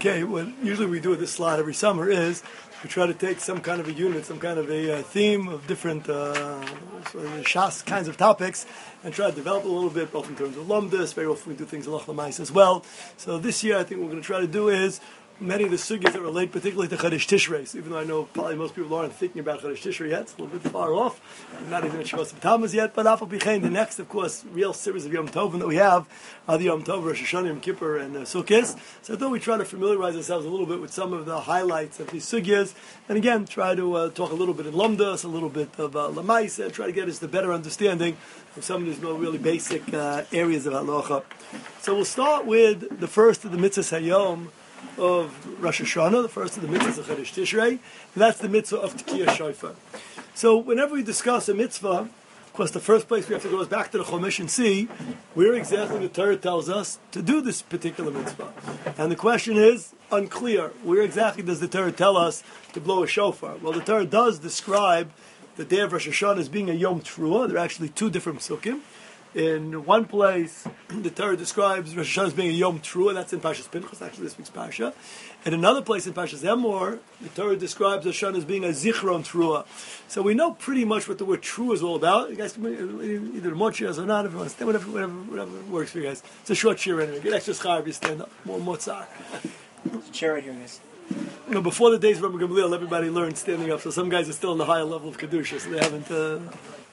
okay, what usually we do with this slot every summer is we try to take some kind of a unit, some kind of a theme of different shas kinds of topics, and try to develop a little bit, both in terms of lumdus. Very often we do things alach l'mais as well. So this year, I think what we're going to try to do is many of the sugyas that relate particularly to Chodesh Tishrei. So even though I know probably most people aren't thinking about Chodesh Tishrei yet, it's a little bit far off. We're not even at Shavuos B'Tammuz yet, but Afal Pichein, the next, of course, real series of Yom Tovim that we have are the Yom Tov, Rosh Hashanah, Yom Kippur, and Sukkot. So I thought we'd try to familiarize ourselves a little bit with some of the highlights of these sugyas, and again, try to talk a little bit in Lumdas, a little bit of Lamaisa, try to get us the better understanding of some of these more really basic areas of Halacha. So we'll start with the first of the Mitzvahs Hayom of Rosh Hashanah, the first of the mitzvahs of Chodesh Tishrei, and that's the mitzvah of Tekiyah Shofar. So whenever we discuss a mitzvah, of course the first place we have to go is back to the Chumash and see where exactly the Torah tells us to do this particular mitzvah. And the question is unclear. Where exactly does the Torah tell us to blow a shofar? Well, the Torah does describe the day of Rosh Hashanah as being a Yom Teruah. There are actually two different psukim. In one place, the Torah describes Rosh Hashanah as being a Yom Teruah, that's in Parshas Pinchas, actually this week's Parsha. In another place in Parshas Emor, the Torah describes Rosh Hashanah as being a Zichron Teruah. So we know pretty much what the word Teruah is all about. You guys can either more cheers or not, if you want to stand, whatever works for you guys. It's a short cheer anyway. Get extra schar if you stand up. More tzar. There's a chair right here, guys. You know, before the days of Rabbi Gamliel, everybody learned standing up, so some guys are still in the higher level of Kedusha, so they haven't...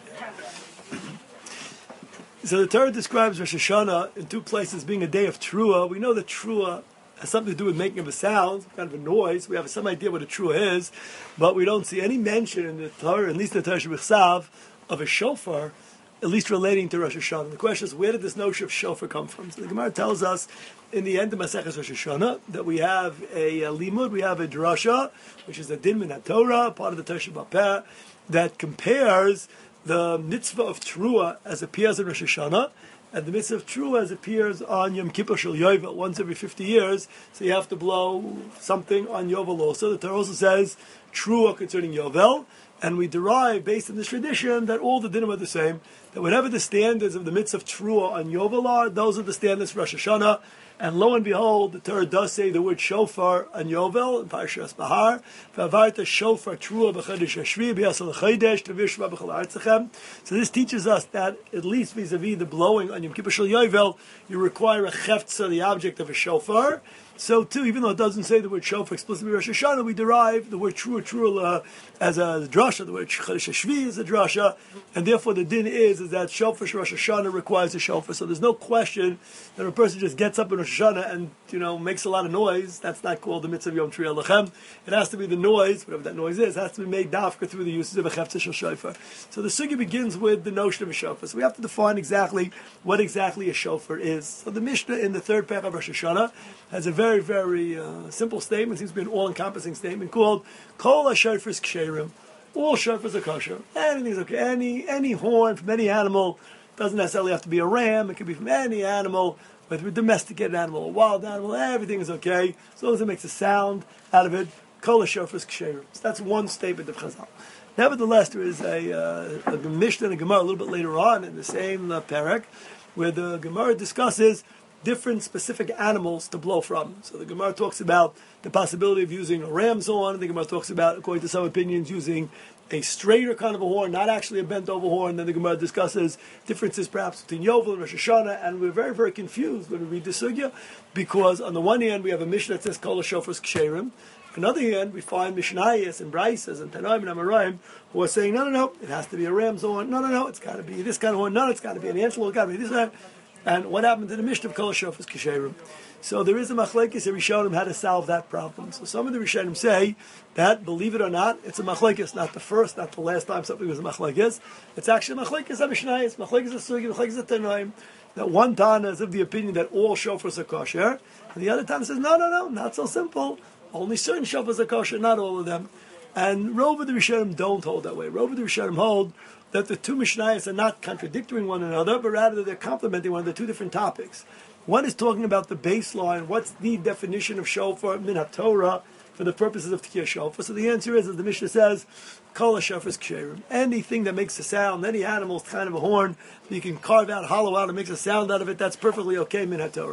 So the Torah describes Rosh Hashanah in two places being a day of Teruah. We know that Teruah has something to do with making of a sound, kind of a noise. We have some idea what a Teruah is, but we don't see any mention in the Torah, at least in the Torah Shebechsav, of a shofar, at least relating to Rosh Hashanah. The question is, where did this notion of shofar come from? So the Gemara tells us in the end of Maseches Rosh Hashanah that we have a limud, we have a drasha, which is a din min HaTorah, part of the Torah Shebapeh, that compares the mitzvah of Teruah as appears in Rosh Hashanah, and the mitzvah of Teruah as appears on Yom Kippur Shel Yovel, once every 50 years, so you have to blow something on Yovel also. The Torah also says Teruah concerning Yovel, and we derive, based on this tradition, that all the dinim are the same, that whatever the standards of the mitzvah of Teruah on Yovel are, those are the standards for Rosh Hashanah. And lo and behold, the Torah does say the word shofar on Yovel in Parshas Bahar. V'avarta shofar Teruah b'chodesh hashvi b'yasal chodesh tevishva b'chol artzachem. So this teaches us that at least vis-a-vis the blowing on Yom Kippur Shel Yovel, you require a cheftza, the object of a shofar. So too, even though it doesn't say the word shofar explicitly Rosh Hashanah, we derive the word Teruah as a drasha. The word chodesh hashvi is a drasha, and therefore the din is that shofar Rosh Hashanah requires a shofar. So there's no question that a person just gets up in Rosh Hashanah and makes a lot of noise. That's not called the mitzvah of Yom Teruah Lechem. It has to be the noise, whatever that noise is, has to be made dafka through the uses of a cheftza shel shofar. So the sugya begins with the notion of a shofar. So we have to define exactly what exactly a shofar is. So the Mishnah in the third parak of Rosh Hashanah has a very, very simple statement. It seems to be an all-encompassing statement called Kol HaShofars Ksherim. All shofars are kosher. Anything's okay. Any horn from any animal, doesn't necessarily have to be a ram. It could be from any animal, whether a domesticated animal, a wild animal. Everything is okay as long as it makes a sound out of it. Kol HaShofars Ksherim. So that's one statement of Chazal. Nevertheless, there is a Mishnah and a Gemara a little bit later on in the same parak, where the Gemara discusses different specific animals to blow from. So the Gemara talks about the possibility of using a ram's horn. The Gemara talks about, according to some opinions, using a straighter kind of a horn, not actually a bent over horn. Then the Gemara discusses differences perhaps between Yovel and Rosh Hashanah, and we're very, very confused when we read the sugya, because on the one hand we have a Mishnah that says Kol HaShofars Ksherim. On the other hand, we find Mishnayos and Braisos and Tanaim and Amoraim who are saying, no, it has to be a ram's horn. No, it's got to be this kind of horn. No, it's got to be an antelope. It's got to be this kind. And what happened to the Mishnah of Kol HaShofars Ksherim? So there is a machlekes, a Rishonim, how to solve that problem. So some of the Rishonim say that, believe it or not, it's a machlekes, not the first, not the last time something was a machlekes. It's actually a machlekes of Mishnayos, machlekes of Sugi, machlekes of Tanaim. That one Tana is of the opinion that all shofars are kosher, and the other Tana says, no, not so simple. Only certain shofars are kosher, not all of them. And Rov of the Rishonim don't hold that way. Rov of the Rishonim hold that the two Mishnayos are not contradicting one another, but rather they're complementing one another, two different topics. One is talking about the baseline, what's the definition of shofar min HaTorah for the purposes of Tekiyah Shofar. So the answer is, as the Mishnah says, Kol HaShofars Ksherim. Anything that makes a sound, any animal is kind of a horn, you can carve out, hollow out, and makes a sound out of it, that's perfectly okay min HaTorah.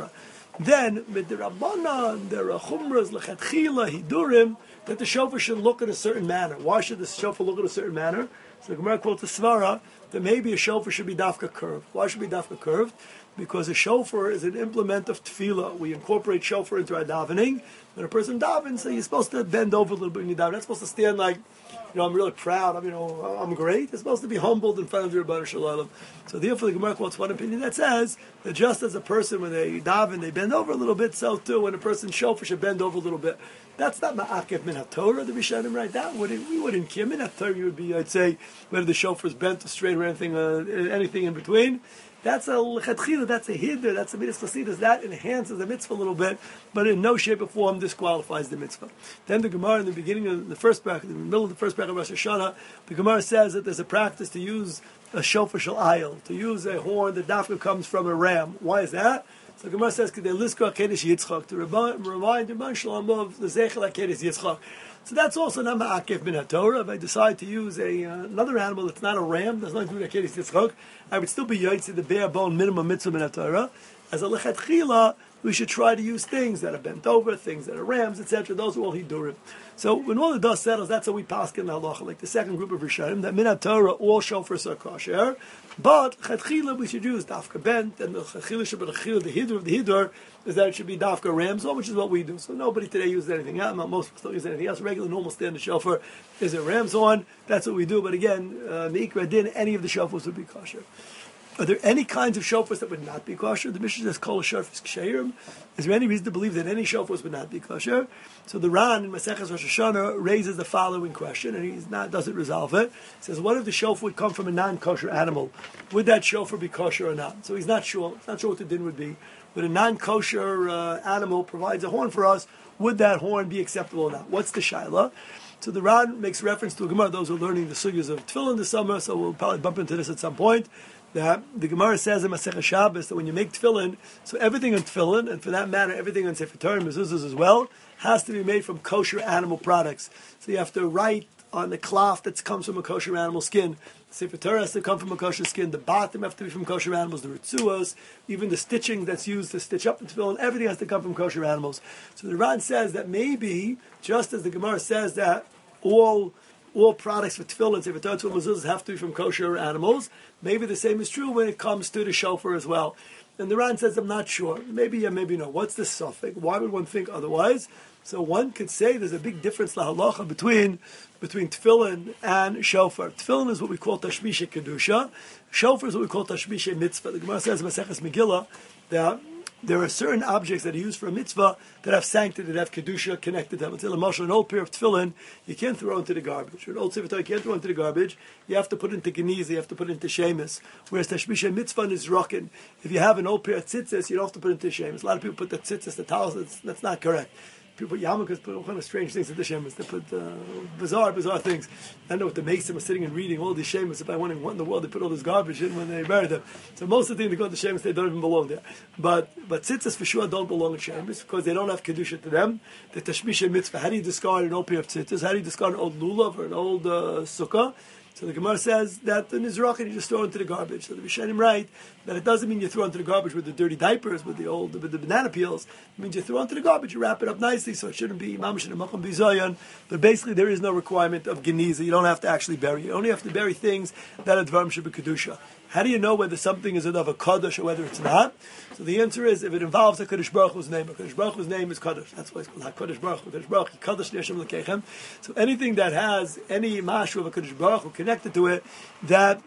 then with the Rabbanan, the Chumras, Lechatchila, Hidurim, that the shofar should look in a certain manner. Why should the shofar look in a certain manner? So the Gemara quotes the Svara that maybe a shofar should be dafka curved. Why should it be dafka curved? Because a shofar is an implement of tefillah. We incorporate shofar into our davening. When a person davens, so you're supposed to bend over a little bit when you daven. You're not supposed to stand like, I'm really proud. I'm great. It's supposed to be humbled in front of your Rebbeinu Shalom. So therefore, the Gemara quotes one opinion that says that just as a person, when they daven, they bend over a little bit, so too, when a person's shofar should bend over a little bit. That's not ma'akev min haTorah, the Rishonim write that. We wouldn't care. Min haTorah would be, I'd say, whether the shofar is bent or straight or anything in between. That's a lechatchila, that's a hiddur, that's a midas chasidus. That enhances the mitzvah a little bit, but in no shape or form disqualifies the mitzvah. Then the Gemara in the beginning of the first bracket, in the middle of the first bracket of Rosh Hashanah, the Gemara says that there's a practice to use a shofar shel ayil, to use a horn that dafka comes from a ram. Why is that? So the Gemara says, "Kedei liskor Kedesh Yitzchak," to remind Rebbeinu Shalom of the Zeichel Kedesh Yitzchak. So that's also not ma'akev min haTorah. If I decide to use another animal that's not a ram, there's nothing to do with Kedesh Yitzchak, I would still be yaitzi the bare bone minimum mitzvah min haTorah. As a lechatchila, we should try to use things that are bent over, things that are rams, etc. Those are all hidurim. So when all the dust settles, that's how we paskin in halacha, like the second group of Rishonim, that min haTorah all shofars are kosher, but chatchila we should use dafka bent, and the chatchila should be the hidur of the hidur is that it should be dafka rams, which is what we do. So nobody today uses anything else. Most people don't use anything else. Regular normal standard shofar is a ram's horn. That's what we do. But again, meikra din, any of the shofars would be kosher. Are there any kinds of shofars that would not be kosher? The Mishnah says kol shofars ksherim. Is there any reason to believe that any shofars would not be kosher? So the Ran in Maseches Rosh Hashanah raises the following question, and he doesn't resolve it. He says, what if the shofar would come from a non-kosher animal? Would that shofar be kosher or not? So he's not sure. He's not sure what the din would be. But a non-kosher animal provides a horn for us. Would that horn be acceptable or not? What's the shaila? So the Ran makes reference to a Gemara. Those who are learning the sugyas of tefillin this summer, so we'll probably bump into this at some point. That the Gemara says in Masechah Shabbos that when you make tefillin, so everything in tefillin, and for that matter, everything in Sefer Torah and mezuzahs as well, has to be made from kosher animal products. So you have to write on the cloth that comes from a kosher animal skin. The Sefer Torah has to come from a kosher skin. The bottom have to be from kosher animals. The ritzuos, even the stitching that's used to stitch up the tefillin, everything has to come from kosher animals. So the Ran says that maybe, just as the Gemara says that all products for tefillin, Sefer Torah, mezuzahs have to be from kosher animals, maybe the same is true when it comes to the shofar as well. And the Ran says, I'm not sure. Maybe yeah, maybe no. What's the suffix? Why would one think otherwise? So one could say there's a big difference la halacha between tefillin and shofar. Tefillin is what we call tashmishe kedusha. Shofar is what we call tashmishe mitzvah. The Gemara says in Maseches Megillah that there are certain objects that are used for a mitzvah that have sanctity, that have kedusha connected to them. Until an old pair of tefillin, you can't throw into the garbage. An old sefer Torah, you can't throw into the garbage. You have to put it into geniza, you have to put it into shemus. Whereas tashmisha mitzvah is rocken. If you have an old pair of tzitzis, you don't have to put it into shemus. A lot of people put the tzitzis, the towels. That's not correct. People put yarmulkes, put all kind of strange things into shemus. They put bizarre things. I know what the Mason was sitting and reading all these shemus. If I went in the world, they put all this garbage in when they buried them. So most of the things that go to shemus, they don't even belong there. But tzitzis for sure don't belong in shemus because they don't have kedusha to them. The tashmisha mitzvah. How do you discard an old pair of tzitzis? How do you discard an old lulav or an old sukkah? So the Gemara says that the nizrach you just throw into the garbage. So the Rishonim write that it doesn't mean you throw into the garbage with the dirty diapers, with the banana peels. It means you throw into the garbage, you wrap it up nicely, so it shouldn't be mamash and macham bizayon. But basically, there is no requirement of geniza. You don't have to actually bury. You only have to bury things that are dvarim should be kedusha. How do you know whether something is of a kaddish or whether it's not? So the answer is if it involves a Kadosh Baruch Hu's name. A Kadosh Baruch Hu's name is kaddish. That's why it's called HaKadosh Baruch Hu. Kadosh Baruch Hu, kaddish Hashem Lekechem. So anything that has any mashu of a Kadosh Baruch Hu connected to it, that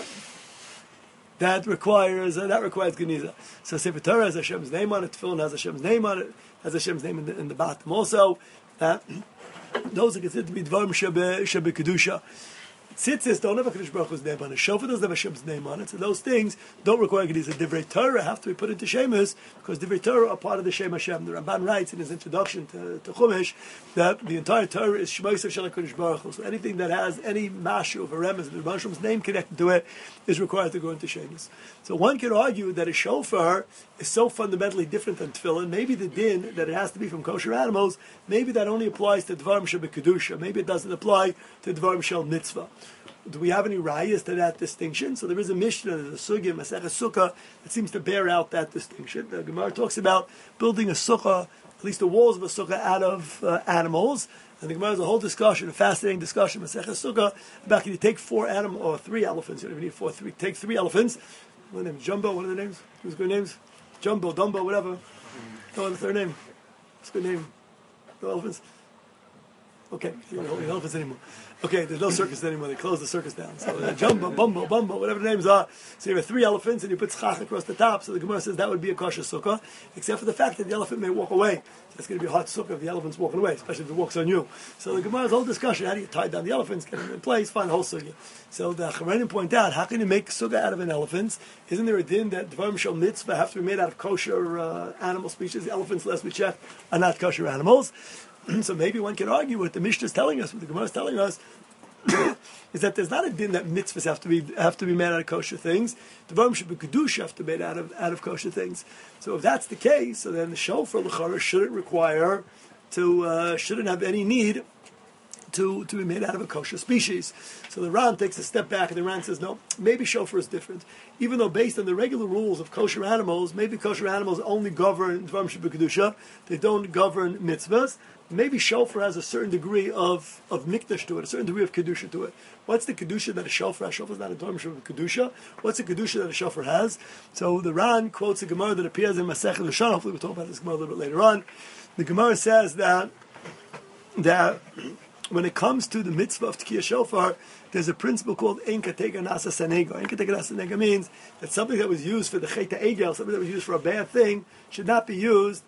requires geniza. So Sefer Torah has Hashem's name on it. Tefillin has Hashem's name on it. Has Hashem's name in the bottom also. Those are considered to be dvarim shebe kedusha. Tzitzis don't have a Kadosh Baruch Hu's name on it. Shofar doesn't have Hashem's name on it. So those things don't require Geniza. Divrei Torah have to be put into Shemus because Divrei Torah are part of the Shem Hashem. The Ramban writes in his introduction to Chumash that the entire Torah is Shmoysev Shel HaKadosh Baruch Hu. So anything that has any mashu of a remez, the Rebbe Hashem's name connected to it, is required to go into Shemus. So one could argue that a shofar is so fundamentally different than tefillin. Maybe the din that it has to be from kosher animals, maybe that only applies to Dvarim Shel Kedusha. Maybe it doesn't apply to Dvarim Shel Mitzvah. Do we have any rayas to that distinction? So there is a Mishnah, there's a Sugya, Masechah Sukkah, that seems to bear out that distinction. The Gemara talks about building a sukkah, at least the walls of a sukkah, out of animals. And the Gemara has a whole discussion, a fascinating discussion, Masechah Sukkah, about can you take 4 animals, or 3 elephants, you don't even need 4, 3, take 3 elephants. What are the names? Jumbo, what are the names? Who's good names? Jumbo, Dumbo, whatever. No, the third name. What's a good name? No elephants? Okay, you don't hold elephants anymore. Okay, there's no circus anymore. They closed the circus down. So Jumbo, Bumbo, Bumbo, whatever the names are. So you have 3 elephants and you put schach across the top. So the Gemara says that would be a kosher sukkah, except for the fact that the elephant may walk away. So it's going to be a hot sukkah if the elephant's walking away, especially if it walks on you. So the Gemara's whole discussion, how do you tie down the elephants, get them in place, find the whole sukkah. So the Chachamim point out, how can you make sukkah out of an elephant? Isn't there a din that dvarim shel mitzvah have to be made out of kosher animal species? The elephants, last we checked, are not kosher animals. So maybe one can argue what the Mishnah is telling us, what the Gemara is telling us, is that there's not a din that mitzvahs have to be made out of kosher things. The dvarim should be kedusha have to be made out of kosher things. So if that's the case, so then the shofar l'chara shouldn't have any need to be made out of a kosher species. So the Ran takes a step back and the Ran says, no, maybe shofar is different. Even though based on the regular rules of kosher animals, maybe kosher animals only govern dvarim sheb'kedusha kedusha, they don't govern mitzvahs. Maybe shofar has a certain degree of mikdash to it, a certain degree of kedusha to it. What's the kedusha that a shofar has? Shofar is not a dvarim sheb'kedusha kedusha. What's the kedusha that a shofar has? So the Ran quotes a Gemara that appears in Masechah Shana. Hopefully we'll talk about this Gemara a little bit later on. The Gemara says that when it comes to the mitzvah of Tkiyah Shofar, there's a principle called Ein Katega Nasa Sanega. Ein Katega Nasa Sanega means that something that was used for the Chet Egel, something that was used for a bad thing, should not be used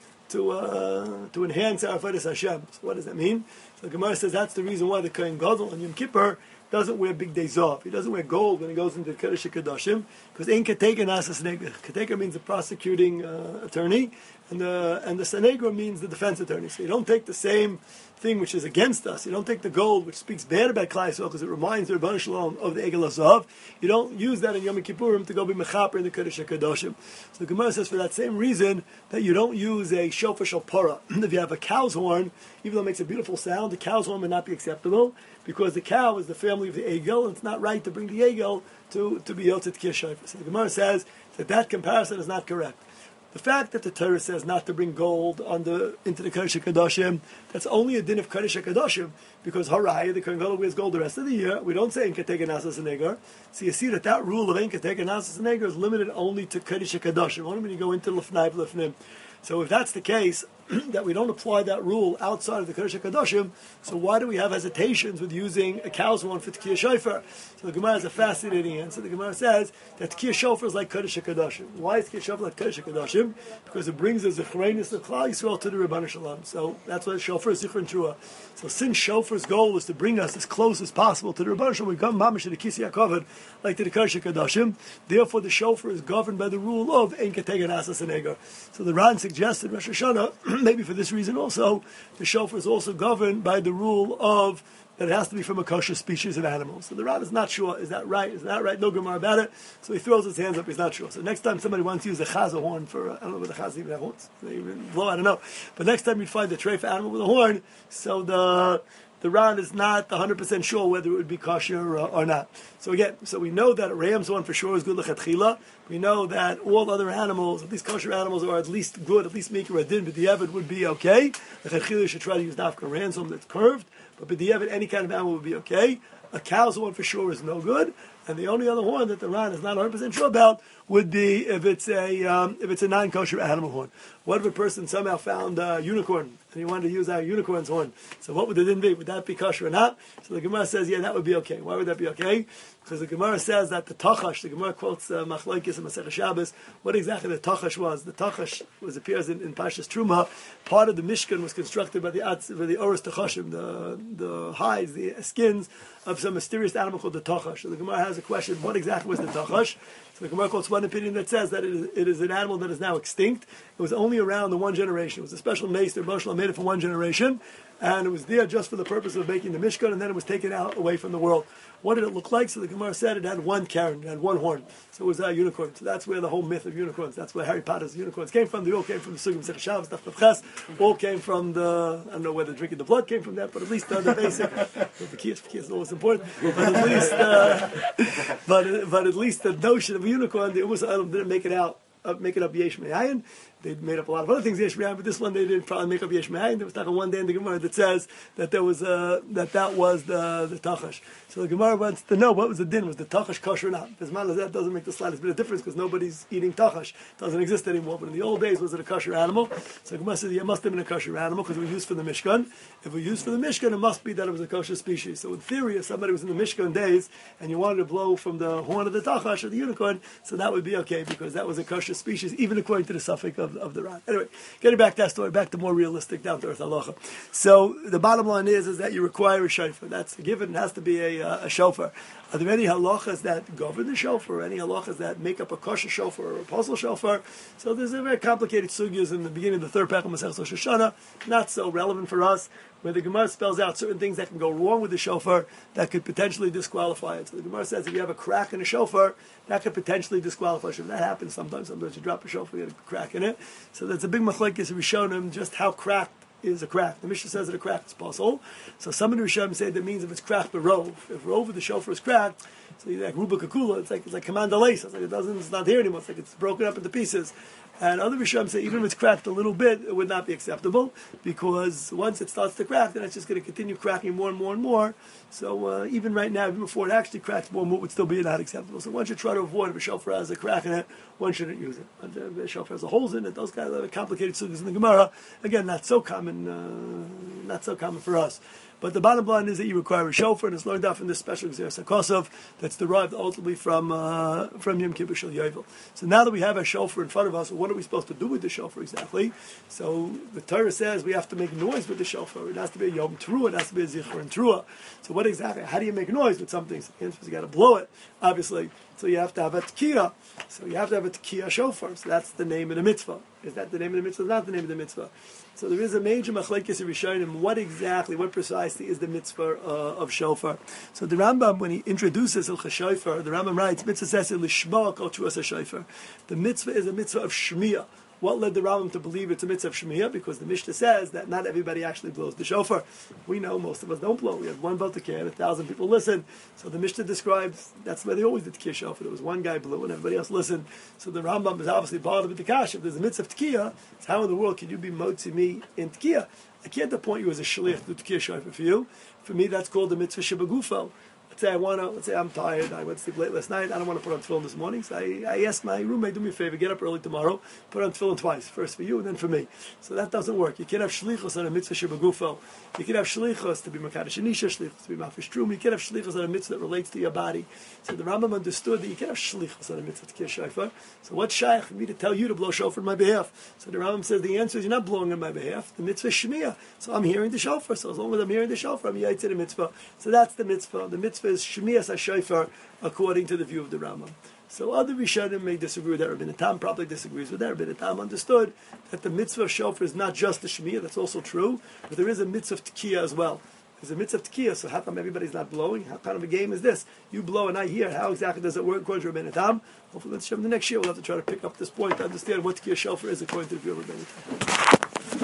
to enhance our avodas Hashem. So what does that mean? So the Gemara says that's the reason why the Kohen Gadol on Yom Kippur doesn't wear big days off. He doesn't wear gold when he goes into the Kodesh HaKadoshim, because Ein Katega Nasa Sanega. Katega means the prosecuting attorney, and the Sanega means the defense attorney. So you don't take the same thing which is against us. You don't take the gold which speaks bad about Klal Yisrael because it reminds the Rebbeinu Shalom of the Egel HaZahav. You don't use that in Yom Kippurim to go be mechaper in the Kodesh HaKadoshim. So the Gemara says for that same reason that you don't use a shofar shel parah. If you have a cow's horn, even though it makes a beautiful sound, the cow's horn may not be acceptable because the cow is the family of the Egel, and it's not right to bring the Egel to be Yotzet Tkiyah Shofar. So the Gemara says that comparison is not correct. The fact that the Torah says not to bring gold into the Kodesh HaKadoshim, that's only a din of Kodesh HaKadoshim, because Haraya, the Kohen Gadol wears gold the rest of the year. We don't say Ein Katega Nasa Sanega. So you see that rule of Ein Katega Nasa Sanega is limited only to Kodesh HaKadoshim, only when you go into Lefnai Lefnim. So if that's the case, that we don't apply that rule outside of the Kodesh HaKadoshim, so why do we have hesitations with using a cow's horn for Tkiyah Shofar? So the Gemara has a fascinating answer. The Gemara says that Tkiyah Shofar is like Kodesh HaKadoshim. Why is Tkiyah Shofar like Kodesh HaKadoshim? Because it brings the Zechreinis of Klal Yisrael to the Rebbeinu Shalom. So that's why Shofar is Zichron Trua. So since Shofar's goal is to bring us as close as possible to the Rebbeinu Shalom, we come mamish to the Kisei HaKavod, like to the Kodesh HaKadoshim. Therefore the Shofar is governed by the rule of Ein Katega Nasa Sanega. So the Ran suggested Rosh Hashanah, maybe for this reason also, the shofar is also governed by the rule of that it has to be from a kosher species of animals. So the Ran is not sure, is that right? Is that right? No Gemara about it. So he throws his hands up, he's not sure. So next time somebody wants to use a chaza horn for, I don't know whether the chazas even have horns. They even blow, I don't know. But next time you'd find the tray for animal with a horn, so the Ran is not 100% sure whether it would be kosher or not. So again, we know that a ram's horn for sure is good l'chatchila. We know that all other animals, at least kosher animals, are at least good, at least making a din, but the Evid would be okay. L'chatchila you should try to use nafka ram's horn that's curved, but the Evid, any kind of animal would be okay. A cow's horn for sure is no good. And the only other horn that the Ran is not 100% sure about would be if it's a non-kosher animal horn. What if a person somehow found a unicorn and he wanted to use our unicorn's horn? So what would it then be? Would that be kosher or not? So the Gemara says, yeah, that would be okay. Why would that be okay? Because the Gemara says that the tachash, the Gemara quotes Machlokes and Masechah Shabbos, what exactly the tachash was. The tachash appears in Parshas Truma. Part of the Mishkan was constructed by the Oros Tachashim, the hides, the skins of some mysterious animal called the tachash. So the Gemara has a question, what exactly was the tachash? So the Gemara quotes one opinion that says that it is an animal that is now extinct. It was only around the one generation. It was a special mace. The Rebbeinu Shalom made it for one generation. and it was there just for the purpose of making the Mishkan, and then it was taken out away from the world. What did it look like? So the Gemara said it had one Karen, it had one horn. So it was a unicorn. So that's where the whole myth of unicorns, that's where Harry Potter's unicorns came from. They all came from the Sugim Sech Shabbos, Daf Tav Ches, all came from the, I don't know whether drinking the blood came from that, but at least the basic, the key is always important, but at least the notion of a unicorn, the Umas didn't make it up Yesh Me'ayin. They made up a lot of other things Yesh Me'ayin, but this one they didn't probably make up Yesh Me'ayin. There was like one day in the Gemara that says that there was that was the Tachash. So the Gemara wants to know what was the din. Was the Tachash kosher or not? Bisman that doesn't make the slightest bit of difference because nobody's eating Tachash. It doesn't exist anymore. But in the old days, was it a kosher animal? So the Gemara says it must have been a kosher animal because it was used for the Mishkan. If it was used for the Mishkan, it must be that it was a kosher species. So in theory, if somebody was in the Mishkan days and you wanted to blow from the horn of the Tachash or the unicorn, so that would be okay because that was a kosher species, even according to the suffix of the Ran. Anyway, getting back to that story, back to more realistic, down to earth halacha. So the bottom line is that you require a shofar. That's a given. It has to be a shofar. Are there any halachas that govern the shofar, or any halachas that make up a kosher shofar or a puzzle shofar? So there's a very complicated sugyas in the beginning of the third parak of Masechtas Rosh Hashanah, not so relevant for us, where the Gemara spells out certain things that can go wrong with the shofar that could potentially disqualify it. So the Gemara says if you have a crack in a shofar, that could potentially disqualify it. That happens sometimes. Sometimes you drop a shofar, you get a crack in it. So that's a big machlekes of Rishonim, just how cracked is a crack. The Mishnah says that a crack is possible. So some of the Rishonim say that means if it's cracked but rove. If rove of the shofar is cracked, so you like ruba kakula, it's like command lace. It's like it's not here anymore. It's like it's broken up into pieces. And other Rishonim say even if it's cracked a little bit, it would not be acceptable because once it starts to crack, then it's just going to continue cracking more and more and more. So even right now, even before it actually cracks more and more, it would still be not acceptable. So one should try to avoid if a shofar has a crack in it, one shouldn't use it. If a shofar has holes in it, those kind of complicated sugyas in the Gemara, again, not so common for us. But the bottom line is that you require a shofar, and it's learned out from this special Gzeras HaKosov that's derived ultimately from Yom Kippur Shel Yovel. So now that we have a shofar in front of us, what are we supposed to do with the shofar exactly? So the Torah says we have to make noise with the shofar. It has to be a Yom Teruah, it has to be a Zichron and Teruah. So what exactly? How do you make noise with something? So the answer is you got to blow it, obviously. So you have to have a tekiah. So you have to have a tekiah shofar. So that's the name of the mitzvah. Is that the name of the mitzvah? Not the name of the mitzvah. So there is a major machlekes of Rishonim. What precisely is the mitzvah of shofar? So the Rambam, when he introduces Hilchos Shofar, the Rambam writes, mitzvah says lishma kol truas shofar. The mitzvah is a mitzvah of shmiyah. What led the Rambam to believe it's a mitzvah of shmiyah? Because the Mishnah says that not everybody actually blows the shofar. We know most of us don't blow. We have one baltikeh, 1,000 people listen. So the Mishnah describes that's why they always did tekiah shofar. There was one guy blew and everybody else listened. So the Rambam is obviously bothered with the kash. If there's a mitzvah of tekiah, it's how in the world can you be motzi me in tekiah? I can't appoint you as a shliach to tekiah shofar for you. For me, that's called the mitzvah shebagufo. Let's say I'm tired, I went to sleep late last night, I don't want to put on tefillin this morning, so I asked my roommate, do me a favor, get up early tomorrow, put on tefillin twice, first for you and then for me. So that doesn't work. You can't have shlichus on a mitzvah shebagufo. You can have shlichus to be makadosh anisha, shlichus to be mafish truma. You can have shlichus on a mitzvah that relates to your body. So the Rambam understood that you can have shlichus on a mitzvah to kiss shofar. So what's shaykh for me to tell you to blow shofar on my behalf? So the Rambam says the answer is you're not blowing on my behalf. The mitzvah is shmiyah. So I'm hearing the shofar. So as long as I'm hearing the shofar, I'm yaitz the mitzvah. So that's the mitzvah. The mitzvah is shmiyah shofar according to the view of the Rambam. So other Rishonim may disagree with that. Rabbeinu Tam probably disagrees with that. Rabbeinu Tam understood that the mitzvah of shofar is not just the shmiyah, that's also true, but there is a mitzvah of tekiah as well. There's a mitzvah of tekiah, so how come everybody's not blowing? How kind of a game is this? You blow and I hear. How exactly does it work according to Rabbeinu Tam? Hopefully let's show them the next year. We'll have to try to pick up this point to understand what tekiah shofar is according to the view of Rabbeinu Tam.